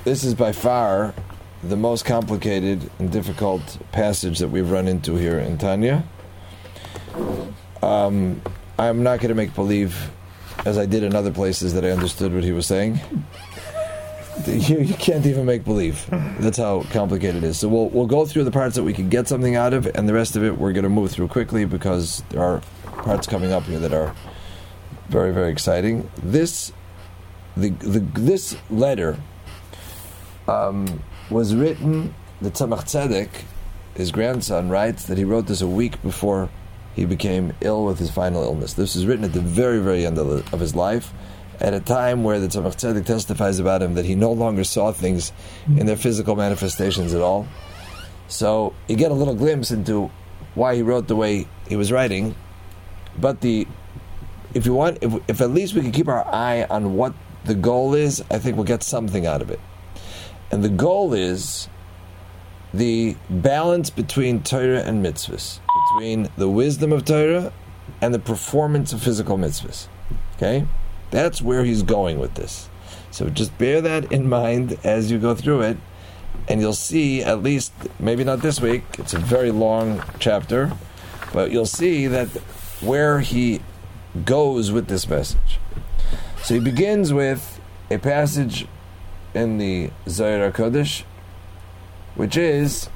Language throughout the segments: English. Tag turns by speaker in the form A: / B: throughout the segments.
A: this is by far the most complicated and difficult passage that we've run into here in Tanya. I'm not going to make believe, as I did in other places, that I understood what he was saying. You can't even make believe. That's how complicated it is. So we'll go through the parts that we can get something out of, and the rest of it we're going to move through quickly because there are parts coming up here that are very, very exciting. This letter was written. The Tzemach Tzedek, his grandson, writes that he wrote this a week before he became ill with his final illness. This was written at the very, very end of his life, at a time where the Tzemach Tzedek testifies about him that he no longer saw things in their physical manifestations at all. So you get a little glimpse into why he wrote the way he was writing. But if at least we can keep our eye on what the goal is, I think we'll get something out of it. And the goal is the balance between Torah and mitzvahs, between the wisdom of Torah and the performance of physical mitzvahs. Okay? That's where he's going with this. So just bear that in mind as you go through it, and you'll see, at least, maybe not this week, it's a very long chapter, but you'll see that where he goes with this message. So he begins with a passage in the Zohar HaKodesh, which is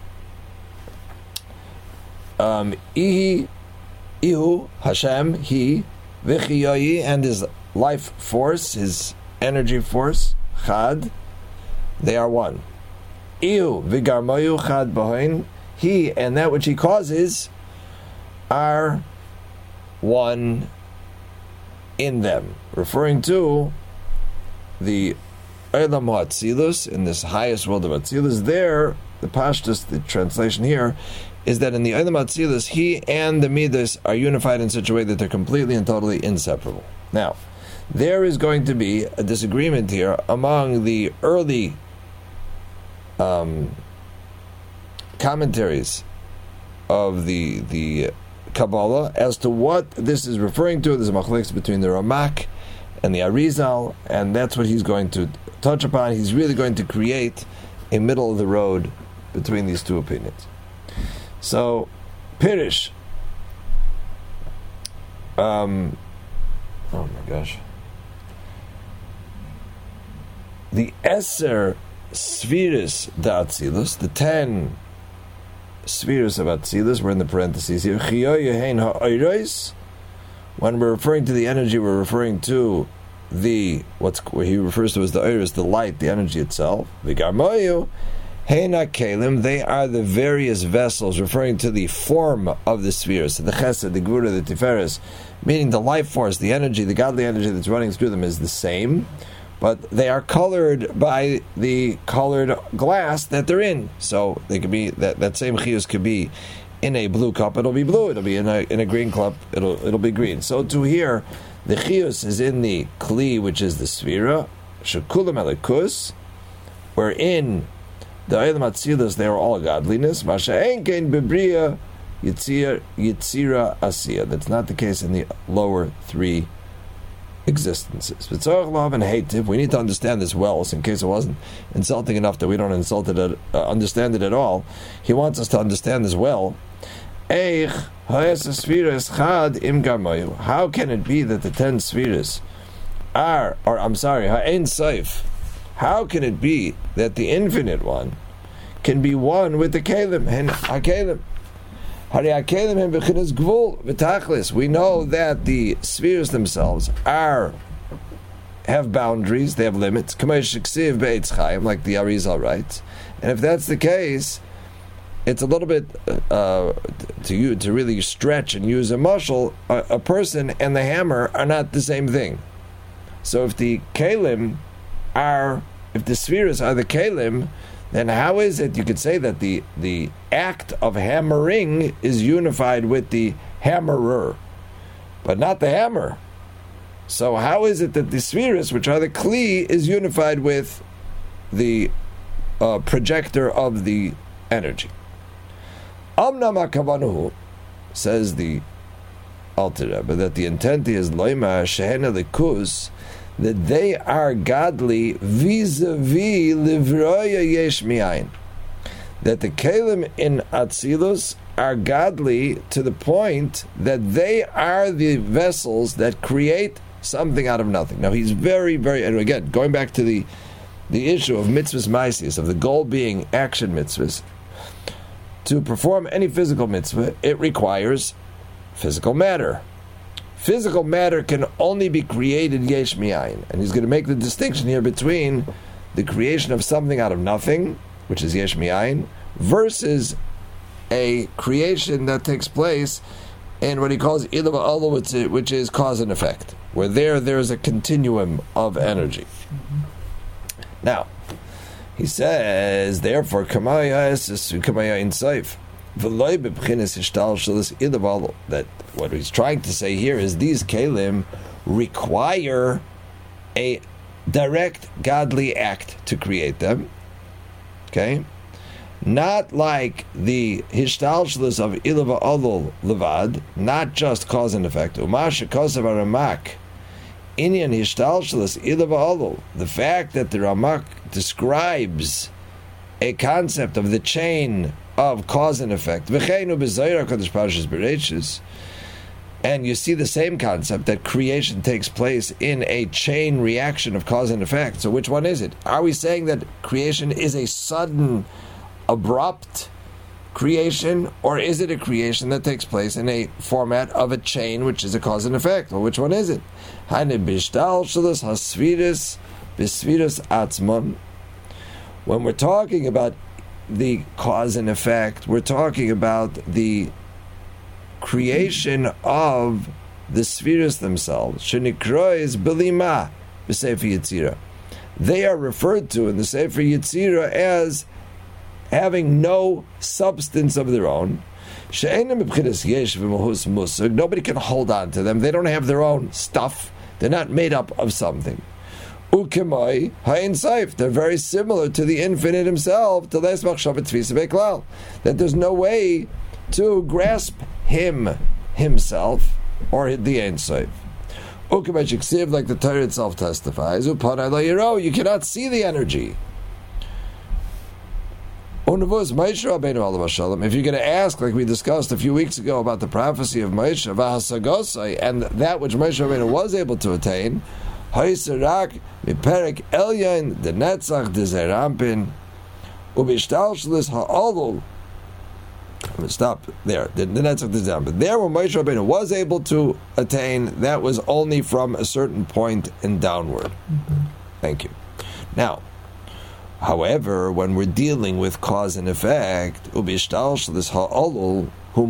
A: Ihu Hashem, he, V'chiyoyi, and his life force, his energy force, Chad, they are one. Ihu V'garmoyu Chad B'hoin, he and that which he causes are one in them, referring to the Olam HaAtzilus, in this highest world of Atzilus. There, the Pashtus, the translation here, is that in the Olam HaAtzilus, he and the Midas are unified in such a way that they're completely and totally inseparable. Now, there is going to be a disagreement here among the early commentaries of the Kabbalah as to what this is referring to. There's a machlekes between the Ramak and the Arizal, and that's what he's going to touch upon. He's really going to create a middle of the road between these two opinions. So, Pirish. Oh my gosh. The Eser Spheres D'Atzilus, the 10 spheres of Atzilus, we're in the parentheses here. When we're referring to the energy, we're referring to what he refers to as the Oiris, the light, the energy itself. V'garmoyu heina kelim, they are the various vessels, referring to the form of the spheres, the Chesed, the Gvura, the Tiferes, meaning the life force, the energy, the godly energy that's running through them is the same, but they are colored by the colored glass that they're in. So they could be that same chiyus could be in a blue cup, it'll be blue. It'll be in a green cup, it'll be green. So to here, the chiyus is in the kli, which is the sphera, shekulam elikus, where in the Olam HaAtzilus they are all godliness. Masha'en kein bebriya yitzira asiya. That's not the case in the lower three existences. But we need to understand this well, so in case it wasn't insulting enough that we don't understand it at all. He wants us to understand this well. How can it be that the 10 spheres are, how can it be that the infinite one can be one with the kelim? We know that the spheres themselves have boundaries, they have limits, like the Arizal writes. And if that's the case, it's a little bit to really stretch and use a mushal. A person and the hammer are not the same thing. So if the spheres are the kelim, then how is it you could say that the act of hammering is unified with the hammerer, but not the hammer? So how is it that the spheres, which are the kli, is unified with the projector of the energy? Amnam HaKavanuhu, says the Alter Rebbe, that the intent is loima shehena likus, that they are godly vis-a-vis livroya yesh mi'ayin. That the kelim in Atzilus are godly to the point that they are the vessels that create something out of nothing. Now he's very, very, and again, going back to the issue of mitzvahs maisius, of the goal being action mitzvahs, to perform any physical mitzvah, it requires physical matter. Physical matter can only be created yesh mi'ayin. And he's going to make the distinction here between the creation of something out of nothing, which is yesh mi'ayin, versus a creation that takes place in what he calls ilah va'ala, which is cause and effect, where there's a continuum of energy. Now, he says, therefore, that what he's trying to say here is these kelim require a direct godly act to create them. Okay? Not like the hishtalshlus of ilah va'ala levad, not just cause and effect. Umasha kosav aramak. Inyan hishtalshlus ilah va'ala. The fact that the Ramak describes a concept of the chain of cause and effect. And you see the same concept that creation takes place in a chain reaction of cause and effect. So which one is it? Are we saying that creation is a sudden, abrupt creation, or is it a creation that takes place in a format of a chain which is a cause and effect? Well, which one is it? When we're talking about the cause and effect, we're talking about the creation of the spheres themselves. Shenikrois belima b'sefer Yetzirah. They are referred to in the Sefer Yetzirah as having no substance of their own. Nobody can hold on to them. They don't have their own stuff. They're not made up of something. Ukemai hayin saif. They're very similar to the infinite himself. That there's no way to grasp himself, or the Ein Sof. Ukemai shiksiv, like the Torah itself testifies. Upanai lo yiro. You cannot see the energy. If you're going to ask, like we discussed a few weeks ago about the prophecy of Moshe and that which Moshe Rabbeinu was able to attain, stop there. The Netzach Dezerampin. But there, when Moshe Rabbeinu was able to attain, that was only from a certain point and downward. Thank you. Now, however, when we're dealing with cause and effect, the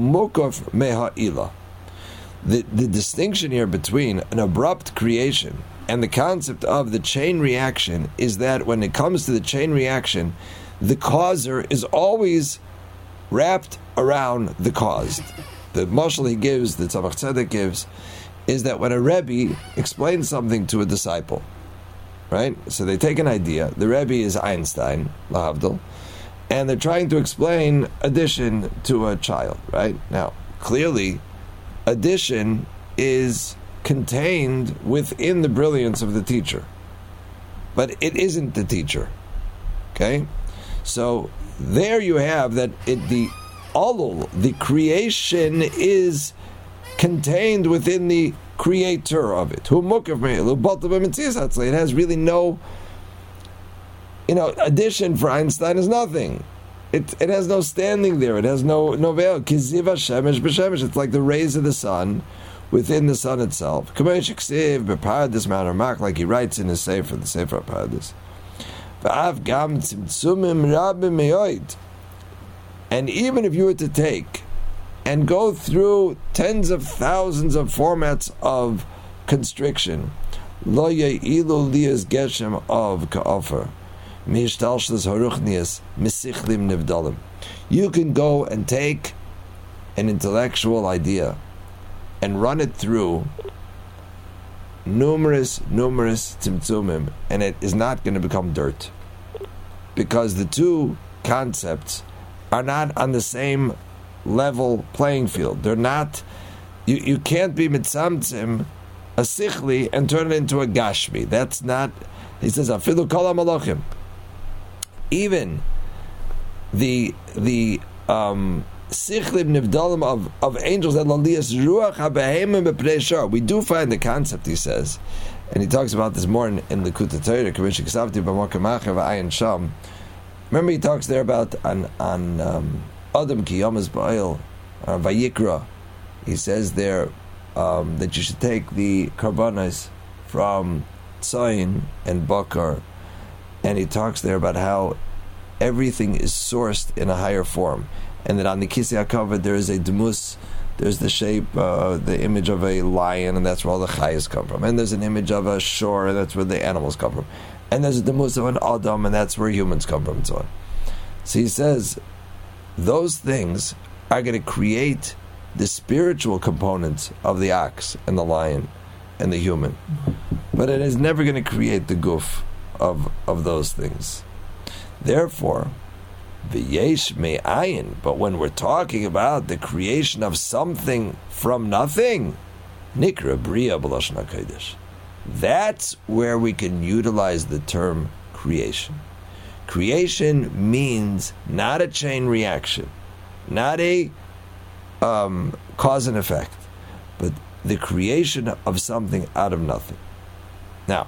A: distinction here between an abrupt creation and the concept of the chain reaction is that when it comes to the chain reaction, the causer is always wrapped around the caused. The mashal he gives, the Tzemach Tzedek gives, is that when a Rebbe explains something to a disciple, right? So they take an idea. The Rebbe is Einstein, lahavdil, and they're trying to explain addition to a child, right? Now, clearly, addition is contained within the brilliance of the teacher, but it isn't the teacher. Okay, so there you have that the creation is contained within the creator of it. It has really no, addition for Einstein is nothing. It has no standing there. It has no veil. It's like the rays of the sun within the sun itself. Like he writes in his Sefer, the Sefer Paradis. And even if you were to take and go through tens of thousands of formats of constriction, lo ye'ilu liyas geshem of ka'ofer, mishtalshlis haruchnias misichlim nivdalim. You can go and take an intellectual idea and run it through numerous tzimtzumim, and it is not going to become dirt, because the two concepts are not on the same level playing field. They're not. You can't be mitzamtzim a sichli and turn it into a gashmi. That's not, he says, afilu kol ha-malachim. Even the sichlim nivdalim of angels and laliyas ruach ha-behemim b'pnei shar. We do find the concept, he says, and he talks about this more in the Likutei Torah, K'mishik Savti b'Makom Acher v'Ayin Sham. Remember, he talks there about on Adam ki Yomas Ba'il Vayikra. He says there that you should take the karbanos from Tzayin and Bakar, and he talks there about how everything is sourced in a higher form, and that on the Kisei HaKavod there is a demus, there's the shape, the image of a lion, and that's where all the chayas come from, and there's an image of a shore, and that's where the animals come from, and there's a demus of an Adam, and that's where humans come from, and so on. So he says those things are going to create the spiritual components of the ox and the lion and the human, but it is never going to create the guf of those things. Therefore, v'yesh me'ayin, but when we're talking about the creation of something from nothing, nikra bria b'lashon HaKodesh, that's where we can utilize the term creation. Creation means not a chain reaction, not a cause and effect, but the creation of something out of nothing. Now,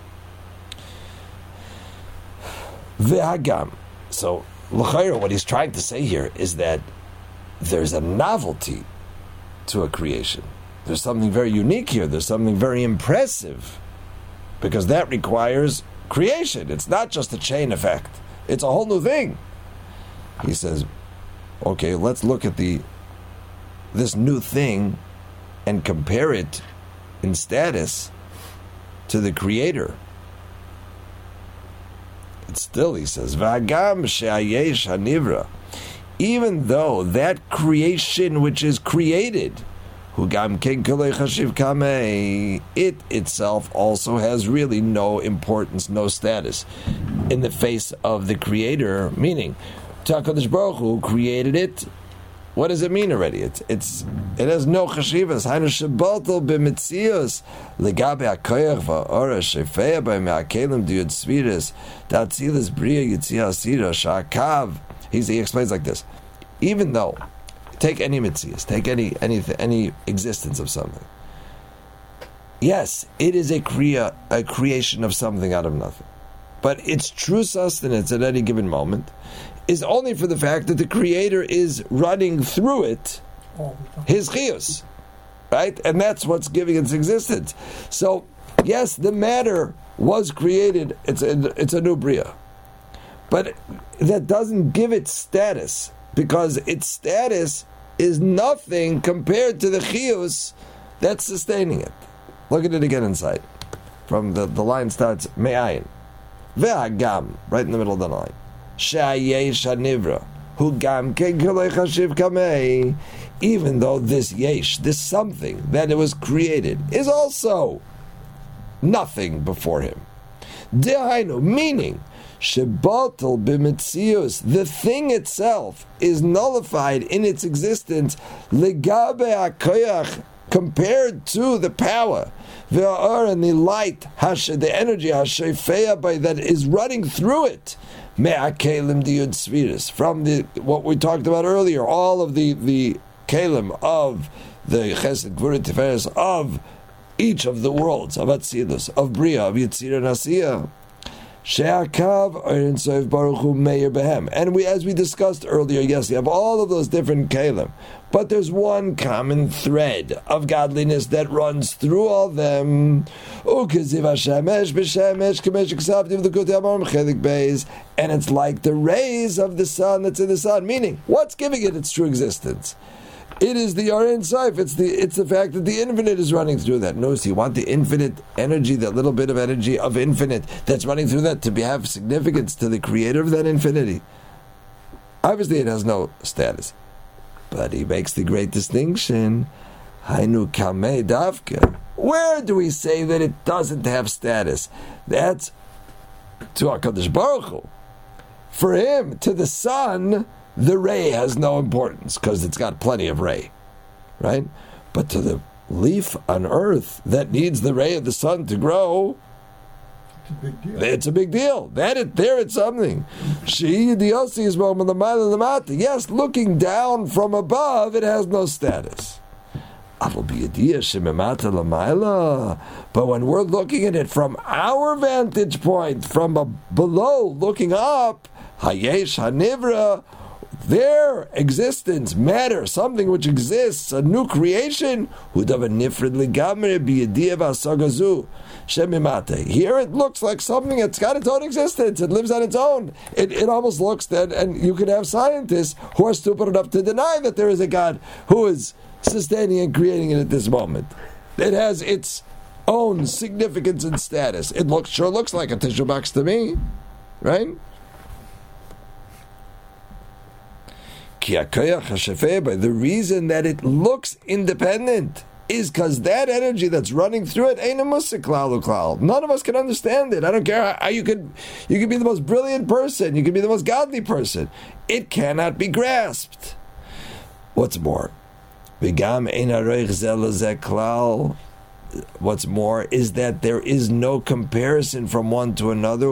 A: v'hagam. So, l'chayra, what he's trying to say here is that there's a novelty to a creation. There's something very unique here. There's something very impressive, because that requires creation. It's not just a chain effect. It's a whole new thing. He says, okay, let's look at this new thing and compare it in status to the Creator. It's still, he says, V'agam she'ayesh hanivra, even though that creation which is created, hugam ken kolei chashiv kamei, it itself also has really no importance, no status in the face of the Creator. Meaning, HaKadosh Baruch Hu created it. What does it mean already? It has no chashivas. Hainu shebaltel b'mitzios legabe hakoyach va'ora shefeya b'me'akelim diyud tzviris datzilas bria yitzia asira sha'akav. He explains like this: even though, take any mitzias, take any existence of something. Yes, it is a creation of something out of nothing, but its true sustenance at any given moment is only for the fact that the Creator is running through it His chiyus, right? And that's what's giving its existence. So, yes, the matter was created, it's a new bria. But that doesn't give it status, because its status is nothing compared to the chiyus that's sustaining it. Look at it again inside. From the line starts, me'ayin. Ve'agam, right in the middle of the line. Sha'yesh hanivra. Hu gam ken kolei chashiv kamei. Even though this yesh, this something that it was created, is also nothing before him. Dehainu, meaning, shebatel b'mitzius, the thing itself is nullified in its existence, legabe hakoyach, compared to the power, ve'or, and the light, the energy, hashefeya, by that is running through it, me'akelim diyud sviris, from what we talked about earlier, all of the kelim of the chesed, gvura, tiferes, of each of the worlds, of Atzilus, of Bria, of Yitzira and Asiya. She'akav Ein Sof Baruch Hu Meir Behem. And as we discussed earlier, yes, you have all of those different kelim, but there's one common thread of godliness that runs through all them. And it's like the rays of the sun that's in the sun, meaning, what's giving it its true existence? It is the Ein Sof. It's the fact that the infinite is running through that. Notice, you want the infinite energy, that little bit of energy of infinite that's running through that, to have significance to the creator of that infinity. Obviously, it has no status, but he makes the great distinction. Hainu kamei davka. Where do we say that it doesn't have status? That's to HaKadosh Baruch Hu. For him, to the sun, the ray has no importance because it's got plenty of ray, right? But to the leaf on earth that needs the ray of the sun to grow,
B: It's a big deal.
A: it's a big deal. There it's something. Yes, looking down from above, it has no status. But when we're looking at it from our vantage point, from below, looking up, Hayesh Hanivra, their existence, matter, something which exists, a new creation, here it looks like something that's got its own existence, it lives on its own. It almost looks that, and you could have scientists who are stupid enough to deny that there is a God who is sustaining and creating it at this moment. It has its own significance and status. It sure looks like a tissue box to me, right? The reason that it looks independent is because that energy that's running through it ain't a musik klal. None of us can understand it. I don't care how you could be the most brilliant person, you could be the most godly person. It cannot be grasped. What's more, what's more is that there is no comparison from one to another.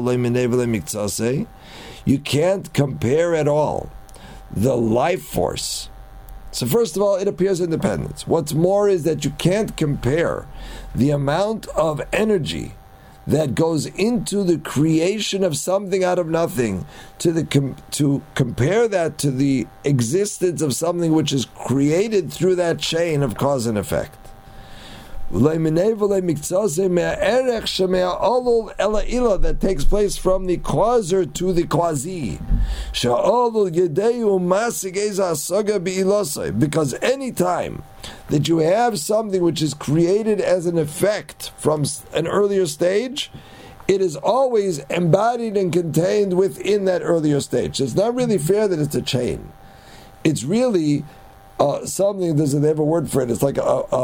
A: You can't compare at all the life force. So first of all, it appears independent. What's more is that you can't compare the amount of energy that goes into the creation of something out of nothing to compare that to the existence of something which is created through that chain of cause and effect. That takes place from the causer to the quasi. Because any time that you have something which is created as an effect from an earlier stage, it is always embodied and contained within that earlier stage. It's not really fair that it's a chain. It's really something. They have a word for it. It's like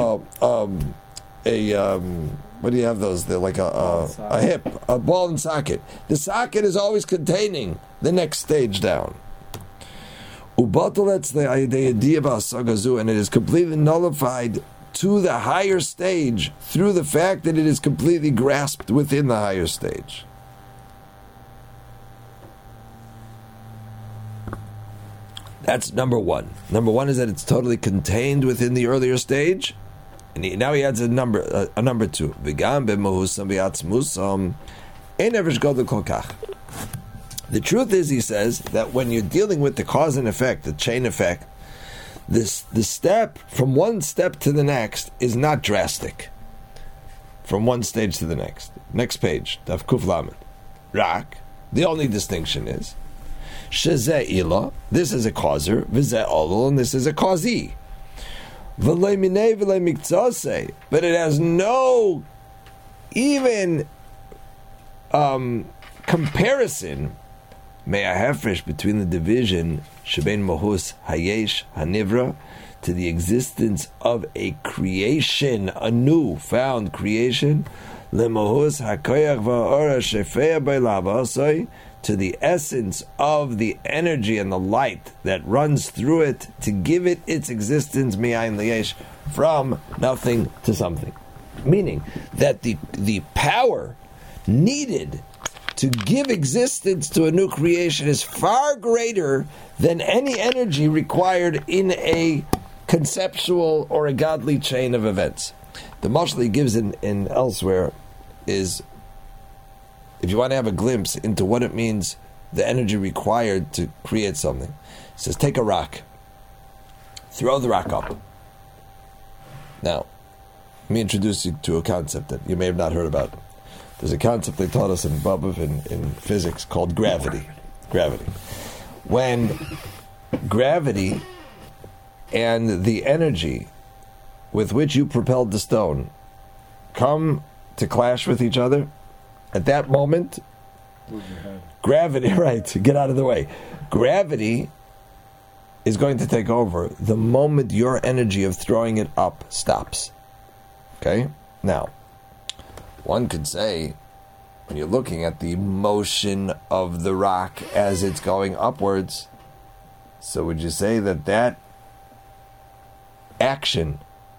A: what do you have those? They're like a hip, a ball and socket. The socket is always containing the next stage down. Ubatalets the idea of asagazu, and it is completely nullified to the higher stage through the fact that it is completely grasped within the higher stage. That's number one. Number one is that it's totally contained within the earlier stage. And now he adds a number two. The truth is, he says, that when you're dealing with the cause and effect, the chain effect, the step from one step to the next is not drastic. From one stage to the next. Next page, Daf Kuf Lamed. Rak. The only distinction is Shezeh Ila. This is a causer. Vizeh Olul, and this is a causee. But it has no even comparison between the division Sheben Mahus Hayesh Hanivra to the existence of a creation, a new found creation, Lemahus Hakoyach Va'ora Shefea Bailavasai, to the essence of the energy and the light that runs through it to give it its existence, mi'ayin liyesh, from nothing to something. Meaning that the power needed to give existence to a new creation is far greater than any energy required in a conceptual or a godly chain of events. The mashal he gives in elsewhere is, if you want to have a glimpse into what it means, the energy required to create something, he says, take a rock, throw the rock up. Now, let me introduce you to a concept that you may have not heard about. There's a concept they taught us in Babov in physics called gravity. Gravity. When gravity and the energy with which you propelled the stone come to clash with each other, at that moment, gravity, right, get out of the way. Gravity is going to take over the moment your energy of throwing it up stops. Okay? Now, one could say, when you're looking at the motion of the rock as it's going upwards, so would you say that action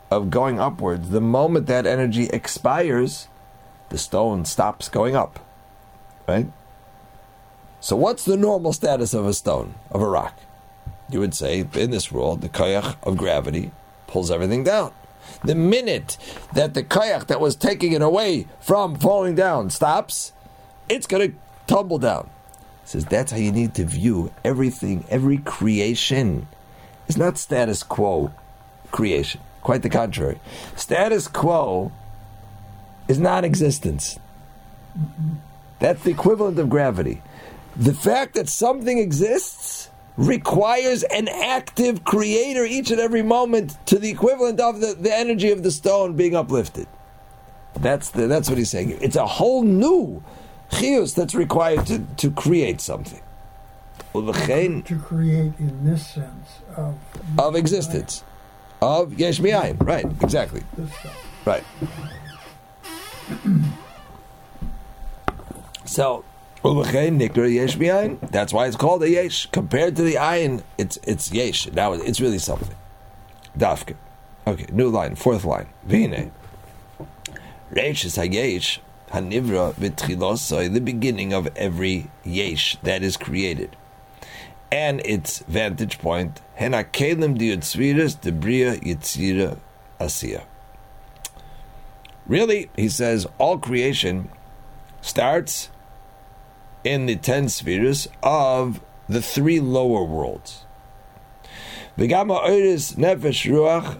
A: of going upwards, the moment that energy expires, the stone stops going up. Right? So what's the normal status of a stone, of a rock? You would say, in this world, the koyach of gravity pulls everything down. The minute that the koyach that was taking it away from falling down stops, it's going to tumble down. He says that's how you need to view everything. Every creation is not status quo creation. Quite the contrary. Status quo is non-existence. That's the equivalent of gravity. The fact that something exists requires an active creator each and every moment to the equivalent of the energy of the stone being uplifted. That's what he's saying. It's a whole new chiyus that's required to create something.
B: To create in this sense
A: of existence. Of yesh mi'ayin. Right, exactly. Right. So, that's why it's called a yesh. Compared to the ayin, it's yesh. Now it's really something. Dafke. Okay, new line, fourth line. Vine. Reish is hayesh, hanivra v'tchilosai, the beginning of every yesh that is created. And its vantage point, hena kelim diutzviras debria yitzira asiya. Really, he says, all creation starts in the 10 spheres of the 3 lower worlds. V'gama oiris nefesh ruach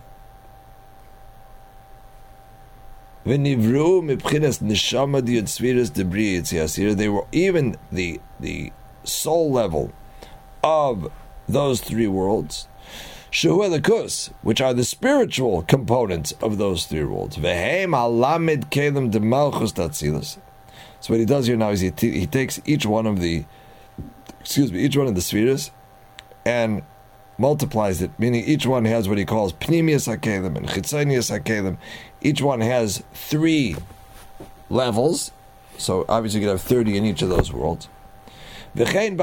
A: v'nivru mibchinas neshama diutzviras debria yitzira asiya. They were even the soul level of those 3 worlds, Shehu Elikus, which are the spiritual components of those 3 worlds. Vehem halamid kelim de malchus tatzilus. So what he does here now is he takes each one of the spheres and multiplies it, meaning each one has what he calls pnimius hakelim and chitzonius hakelim. Each one has 3 levels, so obviously you could have 30 in each of those worlds. You have the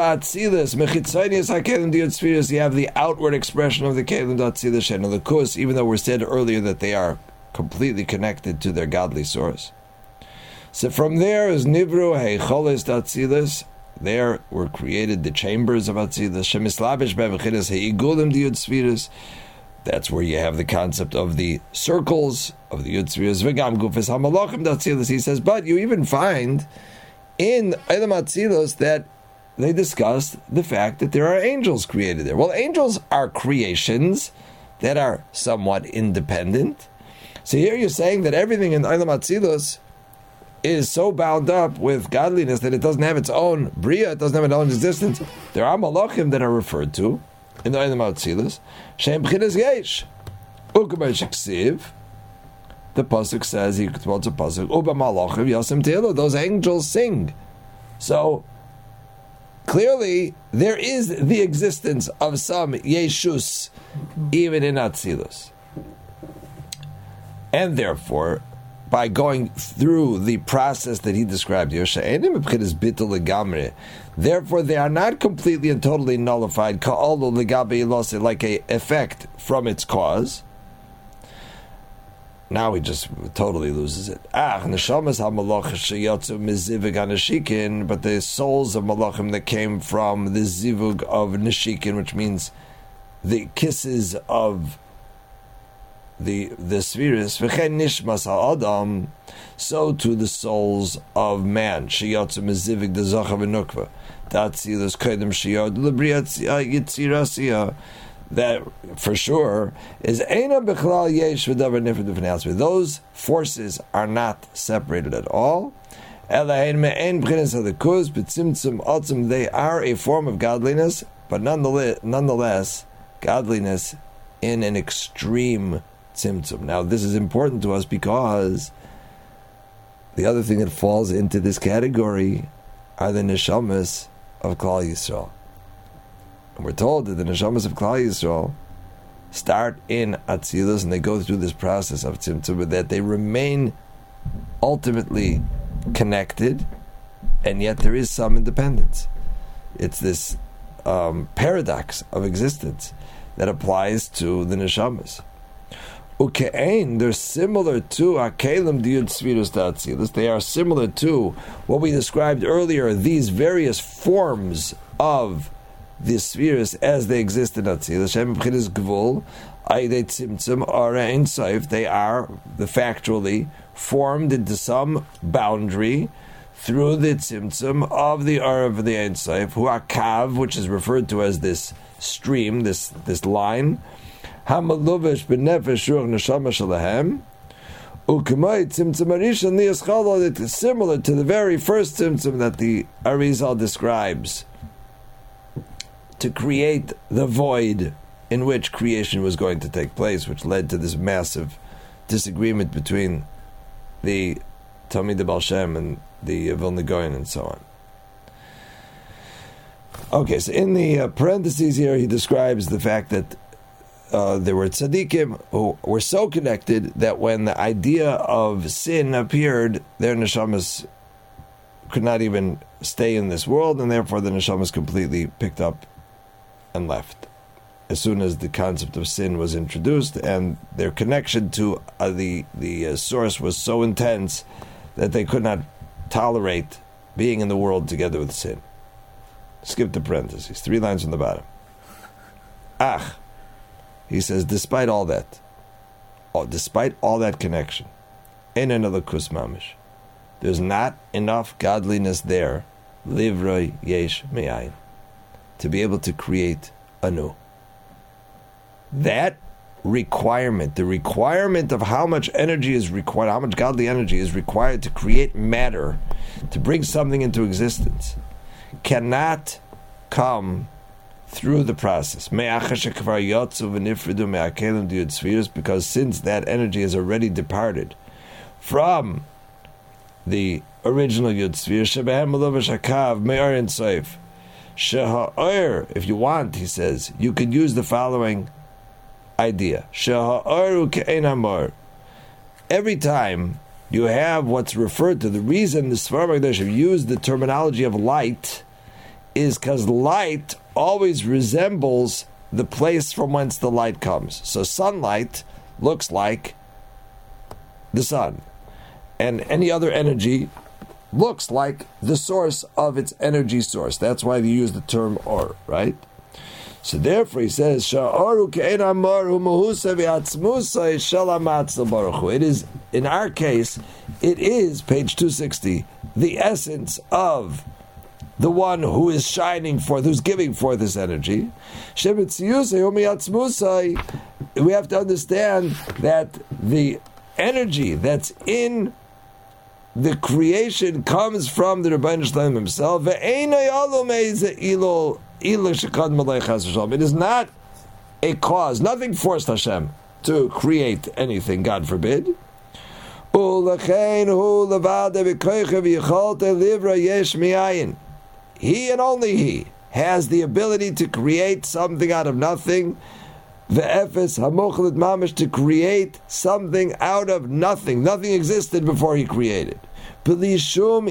A: outward expression of the kelim d'atzilus and the kus, even though we said earlier that they are completely connected to their godly source. So from there is nivru heicholes d'atzilus. There were created the chambers of Atzilus. Shemislabish be'mechinas heigulim diutzviras. That's where you have the concept of the circles of the Yutzviras. V'gam gufes hamalachim d'atzilus. He says, but you even find in Eilam Atzilus that they discussed the fact that there are angels created there. Well, angels are creations that are somewhat independent. So here you're saying that everything in Eilam Atzilus is so bound up with godliness that it doesn't have its own bria, it doesn't have its own existence. There are malachim that are referred to in the Eilam Atzilus. Shem b'chinas yesh. U'k'ber sheksiv. The pasuk says, he quotes a pasuk, Uba malachim yasim teilo. Those angels sing. So clearly, there is the existence of some Yeshus, even in Atzilus. And therefore, by going through the process that he described here, therefore they are not completely and totally nullified, like a effect from its cause. Now he just totally loses it. But the souls of malachim that came from the zivug of neshikin, which means the kisses of the spheres, so to the souls of man. That for sure is those forces are not separated at all. They are a form of godliness, but nonetheless godliness in an extreme tzimtzum. Now this is important to us because the other thing that falls into this category are the neshamas of Klal Yisrael. And we're told that the neshamas of Klal Yisrael start in Atzilus and they go through this process of tzimtzum, but that they remain ultimately connected, and yet there is some independence. It's this paradox of existence that applies to the neshamas. Uke'ein, they're similar to Hakelim Diyud Svirus Datzilus. They are similar to what we described earlier, these various forms of the spheres as they exist in Atzilus. Shem B'chinas Gvul, Aydei Tzimtzum, Ara Ein Sof. They are factually formed into some boundary through the Tzimtzum of the Ara of the Ein Sof, Hu Akav, which is referred to as this stream, this line. Hamaluvish b'nefesh ruach neshama shalahem, ukemay tzimtzum arishon liyaschalo. It is similar to the very first tzimtzum that the Arizal describes to create the void in which creation was going to take place, which led to this massive disagreement between the Talmidei Baal Shem and the Vilna Gaon and so on. Okay, so in the parentheses here, he describes the fact that there were tzaddikim who were so connected that when the idea of sin appeared, their neshamas could not even stay in this world, and therefore the neshamas completely picked up and left as soon as the concept of sin was introduced, and their connection to the source was so intense that they could not tolerate being in the world together with sin. Skip the parentheses, 3 lines from the bottom. He says, despite all that connection, in another kus mamish, there's not enough godliness there, livroi yesh me'ayin, to be able to create anew. That requirement, the requirement of how much energy is required, how much godly energy is required to create matter, to bring something into existence, cannot come through the process. Because since that energy has already departed from the original Yud Sphere, if you want, he says, you could use the following idea. Every time you have what's referred to, the reason the Sfarim HaKadosh have used the terminology of light is because light always resembles the place from whence the light comes. So sunlight looks like the sun, and any other energy looks like the source of its energy source. That's why they use the term or, right? So therefore he says, it is, in our case, it is, page 260, the essence of the one who is shining forth, who's giving forth this energy. We have to understand that the energy that's in the creation comes from the Rebbeinu Shalom himself. It is not a cause, nothing forced Hashem to create anything, God forbid. He and only He has the ability to create something out of nothing. To create something out of nothing. Nothing existed before He created. Without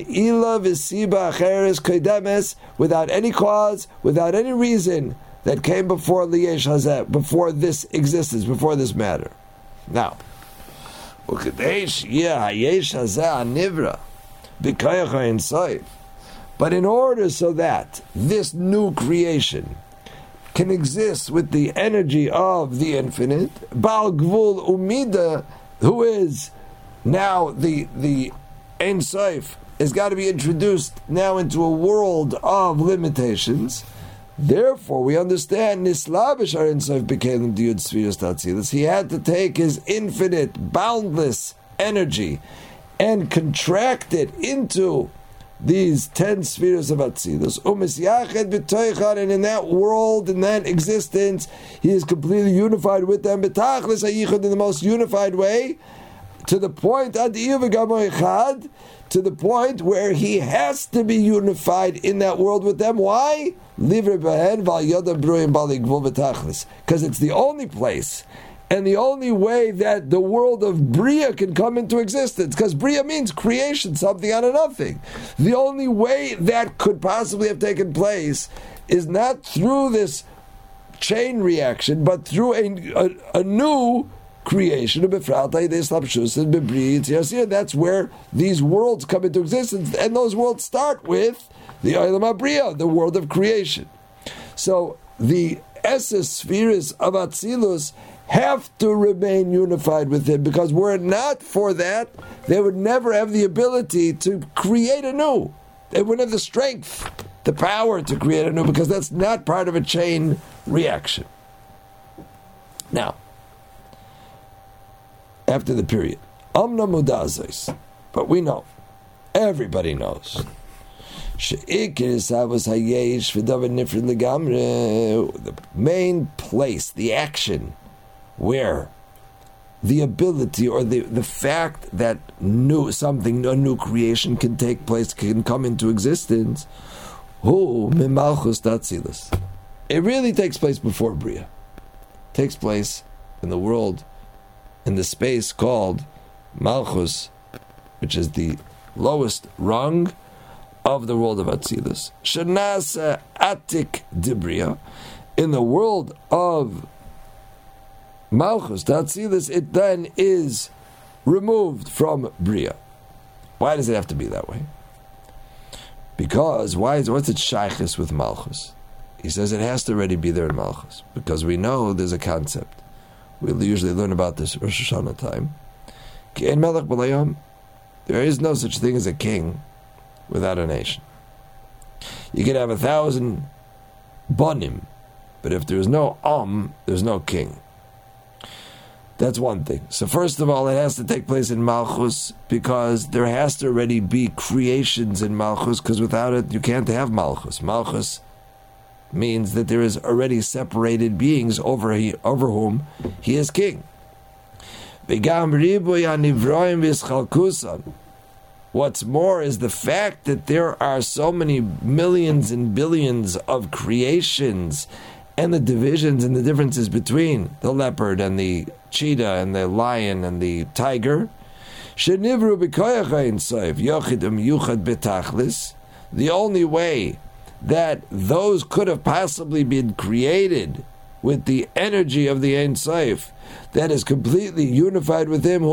A: any cause, without any reason that came before Liyesh Hazeh, before this existence, before this matter. Now, but in order so that this new creation can exist with the energy of the infinite, Baal Gvul Umida, who is now the Ein Sof, has got to be introduced now into a world of limitations. Therefore, we understand Nislavish Ein Sof became the Yud Sfiras Tatzilas. He had to take his infinite, boundless energy and contract it into these 10 spheres of Atzilus. And in that world, in that existence, he is completely unified with them. In the most unified way, to the point where he has to be unified in that world with them. Why? Because it's the only place and the only way that the world of Bria can come into existence. Because Bria means creation, something out of nothing. The only way that could possibly have taken place is not through this chain reaction, but through a new creation. That's where these worlds come into existence, and those worlds start with the Olam Abriya, the world of creation. So the Esses spheres of Atzilus have to remain unified with him, because were it not for that, they would never have the ability to create anew. They wouldn't have the strength, the power to create anew, because that's not part of a chain reaction. Now, after the period, Amna Mudazis, but we know, everybody knows, the main place, the action, where the ability or the fact that a new creation can take place, can come into existence, it really takes place before Bria. It takes place in the world, in the space called Malchus, which is the lowest rung of the world of Atzilus. Shanasa Atik Dibria, in the world of Malchus, Atzilus, it then is removed from Bria. Why does it have to be that way? Because what's it shaykhis with Malchus? He says it has to already be there in Malchus, because we know there's a concept. We'll usually learn about this Rosh Hashanah time. Ki ein melech b'layom. There is no such thing as a king without a nation. You can have 1,000 banim, but if there's no there's no king. That's one thing. So first of all, it has to take place in Malchus, because there has to already be creations in Malchus, because without it, you can't have Malchus. Malchus means that there is already separated beings over whom he is king. What's more is the fact that there are so many millions and billions of creations, and the divisions and the differences between the leopard and the cheetah and the lion and the tiger. The only way that those could have possibly been created with the energy of the Ein Sof, that is completely unified with him,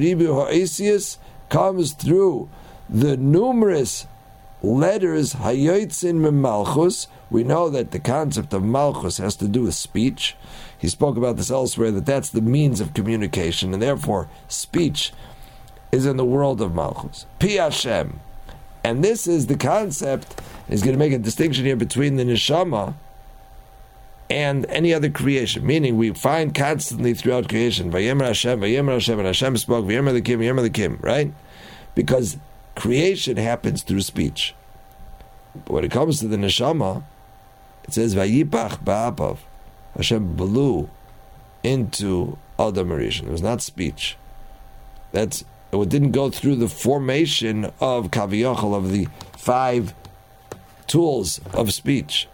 A: comes through the numerous letters Hayotzin min Malchus. We know that the concept of Malchus has to do with speech. He spoke about this elsewhere, that that's the means of communication, and therefore speech is in the world of Malchus. Pi Hashem. And this is the concept. He's going to make a distinction here between the neshama and any other creation, meaning we find constantly throughout creation, Vayemer Hashem, and Hashem spoke, Vayemer Lekim, right? Because creation happens through speech. But when it comes to the neshama, it says, Vayipach ba'apav, Hashem blew into Adam Rishon. It was not speech. It didn't go through the formation of Kaviyachal, of the 5 tools of speech.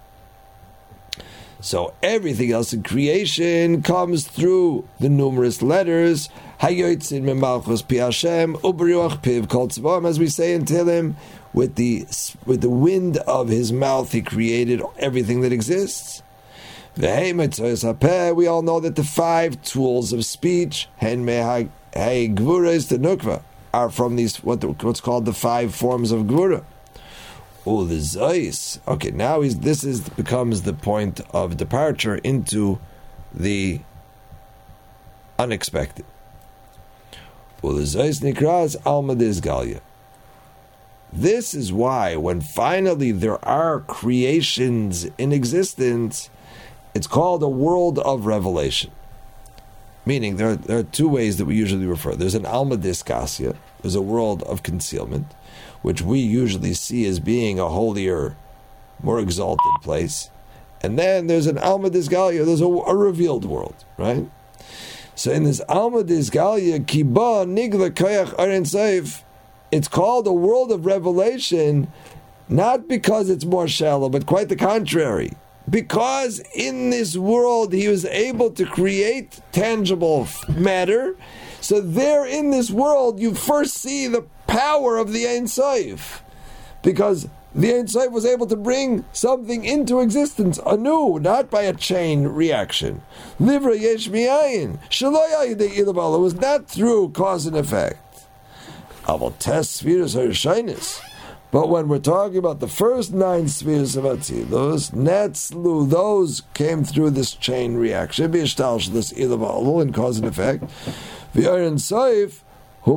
A: So everything else in creation comes through the numerous letters, Hayotzin min Malchus Pi Hashem U'B'ruach Piv Kol Tzvaim, as we say in Tehillim, with the wind of his mouth he created everything that exists. We all know that the 5 tools of speech, Hen Mehai Gvura to Nukva, are from these what's called the 5 forms of Gvura. The Zeis. Okay, now becomes the point of departure into the unexpected. The Zeis Nikraz Alma Dizgalia. This is why, when finally there are creations in existence, it's called a world of revelation. Meaning, there are 2 ways that we usually refer. There's an Alma Diskasia, there's a world of concealment, which we usually see as being a holier, more exalted place. And then there's an Alma Disgalia, there's a revealed world, right? So in this Alma Disgalia, Kiba Nigla Koyach Aren Seif, it's called a world of revelation, not because it's more shallow, but quite the contrary. Because in this world he was able to create tangible matter, so there in this world you first see the power of the Ein Sof. Because the Ein Sof was able to bring something into existence anew, not by a chain reaction. Livra yesh miyayin, shelo yayidei ilabala, was not through cause and effect. Aval test spheres harishainis. But when we're talking about the first 9 spheres of Atzilus, Netzlu, those came through this chain reaction, B'yishtalshlus ilabala, in cause and effect. V'Ein Sof, there,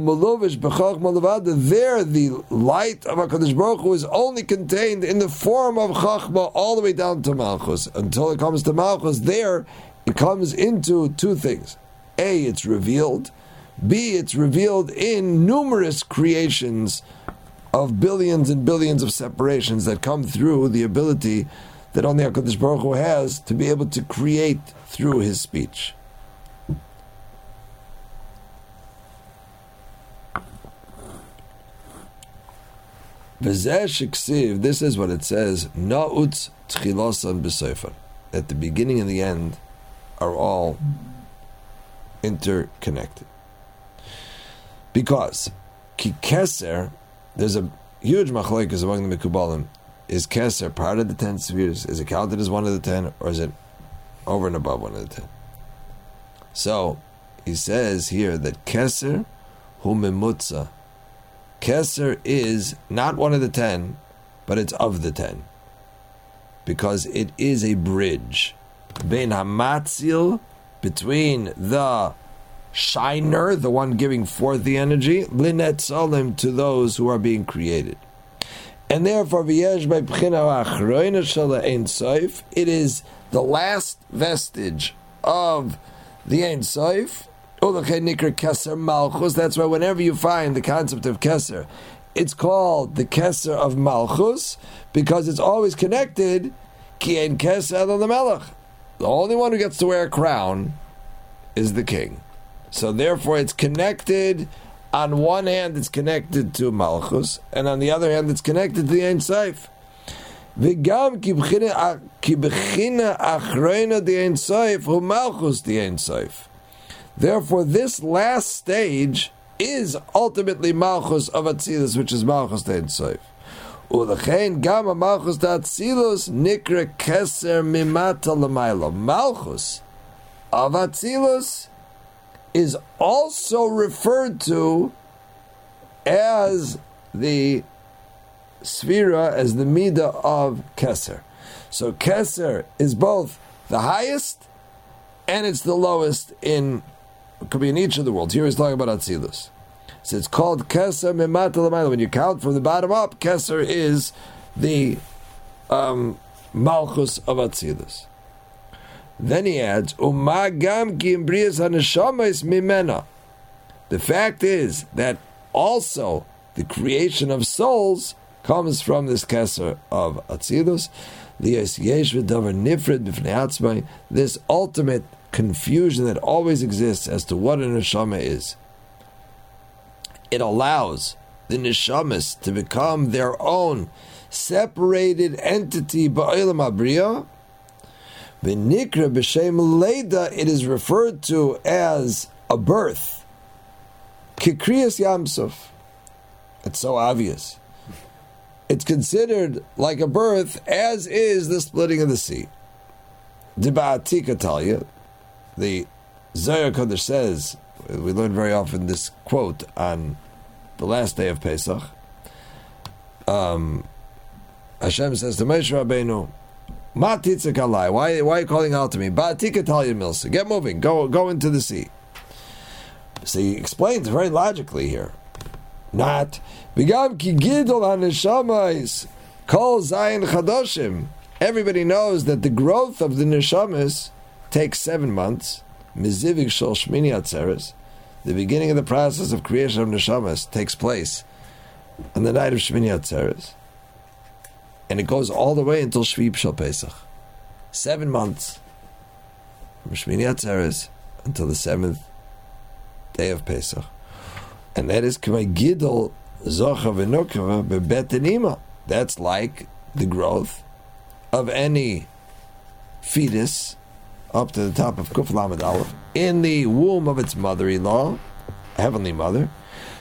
A: the light of HaKadosh Baruch Hu is only contained in the form of Chachma all the way down to Malchus. Until it comes to Malchus, there it comes into 2 things. A, it's revealed. B, it's revealed in numerous creations of billions and billions of separations that come through the ability that only HaKadosh Baruch Hu has to be able to create through his speech. This is what it says, Na'utz tchilosan b'sefer, that the beginning and the end are all interconnected. Because ki keser, there's a huge machlokes among the Mekubalim. Is keser part of the 10 spheres? Is it counted as one of the 10, or is it over and above one of the 10? So he says here that keser hu memutza. Keser is not one of the 10, but it's of the 10. Because it is a bridge. Bein hamatzil, between the shiner, the one giving forth the energy, linetzalim, to those who are being created. And therefore, v'yesh b'bchina ha'achroina shel Ein Sof, it is the last vestige of the Ein Sof. That's why whenever you find the concept of Keser, it's called the Keser of Malchus, because it's always connected. Ki ein Keser el Melech. The only one who gets to wear a crown is the king. So therefore it's connected. On one hand it's connected to Malchus, and on the other hand it's connected to the Ein Sof. V'gam ki b'china achroina the Ein Sof hu Malchus the Ein Sof. Therefore, this last stage is ultimately Malchus of Atzilus, which is Malchus de Ein Sof. Ulechein gama Malchus de Atzilus nikra keser mimata l'mayla. Malchus of Atzilus is also referred to as the Sphira, as the Midah of Keser. So Keser is both the highest and it's the lowest in, it could be in each of the worlds. Here he's talking about Atzilus. So it's called Keser Mimata L'mayla. When you count from the bottom up, Keser is the Malchus of Atzilus. Then he adds, Uma gam ki imbrias haneshamos mimena. The fact is that also the creation of souls comes from this Keser of Atzilus. This ultimate confusion that always exists as to what a neshama is. It allows the neshamas to become their own separated entity ba'olam habriya. V'nikra b'shem leida, it is referred to as a birth. Kikriyas Yamsuf. It's so obvious. It's considered like a birth, as is the splitting of the sea. Diba'atika Talia, the Zohar Kodesh says, we learn very often this quote on the last day of Pesach. Hashem says to Moshe Rabbeinu, Ma titzak alai, why are you calling out to me? Ba'atika Talia Milsa, get moving, go into the sea. So he explains very logically here. Not Vigam ki gidol haneshamas kol zayin chadoshim. Everybody knows that the growth of the neshamas takes 7 months. Mizivik shel shmini atzeres. The beginning of the process of creation of neshamas takes place on the night of Shmini Atzeres, and it goes all the way until Shvi Shel Pesach. 7 months from Shmini Atzeres until the 7th day of Pesach. And that is K'may Gidol Zocha V'Nukva B'Bet Enima. That's like the growth of any fetus up to the top of Kuf Lamed Aleph in the womb of its mother-in-law, heavenly mother.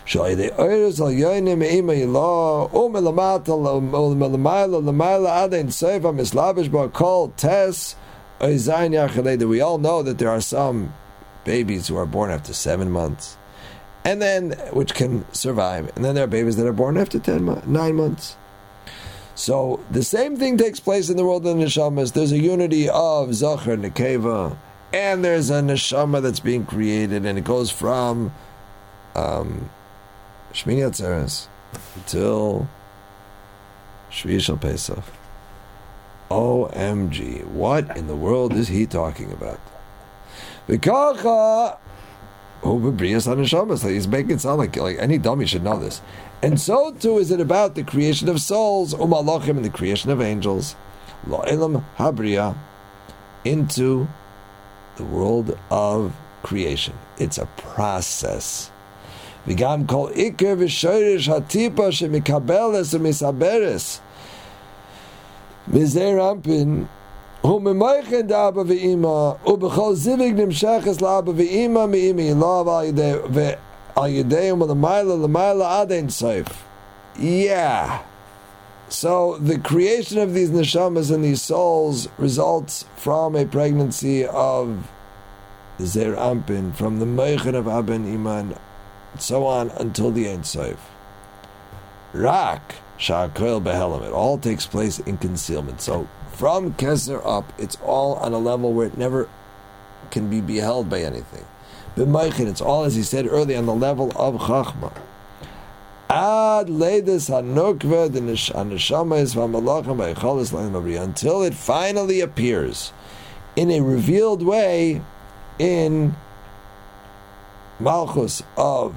A: Shoyde Eures al Yoine Meima Ilah Umelamata Lamaila Lamaila Aden Sefa Mislavish Bakol Tes Oizain Yachaleda. We all know that there are some babies who are born after 7 months, and then which can survive, and then there are babies that are born after 9 months. So the same thing takes place in the world of the neshamas. There's a unity of Zachar and Nekeva, and there's a neshama that's being created, and it goes from Shmini Atzeres until Shvi Shel Pesach. OMG, what in the world is he talking about? V'kacha hu b'brias haneshamas. He's making it sound like any dummy should know this. And so too is it about the creation of souls, umalachim, and the creation of angels, lo'elam habriya, into the world of creation. It's a process. V'gam kol ikar v'shoirish hatipa shemikabeles u'misaberes mizer ampin hu memaychen da'aba v'ima u'b'chol zivig nimsheches la'aba v'ima mi'imi ilav al yedei l'mayla adein soif. Yeah. So the creation of these neshamas and these souls results from a pregnancy of the Zer Ampin, from the Meichen of Aben Iman, and so on until the Ein Sof. Rak Sha'akoil Behelam. It all takes place in concealment. So from Keser up, it's all on a level where it never can be beheld by anything. B'Meichen, it's all, as he said earlier, on the level of Chachma. Ad leides hanukva the neshama is v'malachim v'yicholis l'im abriya, until it finally appears in a revealed way in Malchus of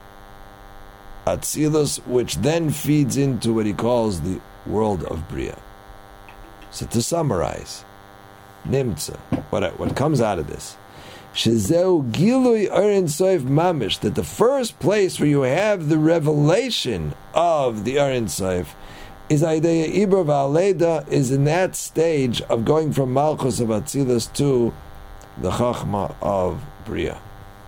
A: Atzilus, which then feeds into what he calls the world of Bria. So to summarize, Nimtza, what comes out of this, Shezeu Gilui Ein Sof Mamish, that the first place where you have the revelation of the Ein Sof is Aideya Ibra Va'aleda, is in that stage of going from Malchus of Atzilus to the Chachma of Bria.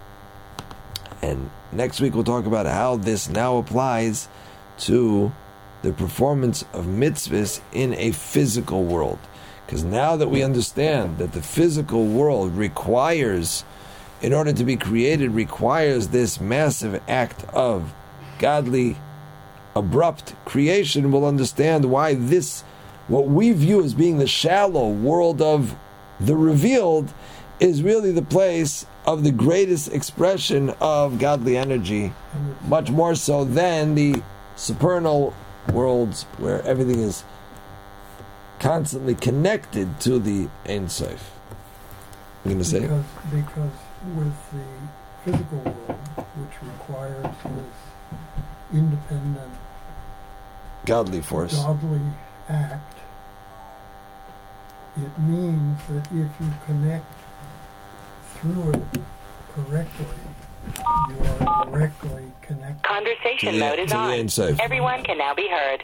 A: And next week we'll talk about how this now applies to the performance of mitzvahs in a physical world. Because now that we understand that the physical world requires, in order to be created, requires this massive act of godly, abrupt creation, we'll understand why this, what we view as being the shallow world of the revealed, is really the place of the greatest expression of godly energy, much more so than the supernal worlds where everything is constantly connected to the Ein Sof. You're going to say?
B: Because with the physical world, which requires this independent,
A: godly force,
B: godly act, it means that if you connect through it correctly, you are directly connected.
C: Conversation mode is on. Everyone can now be heard.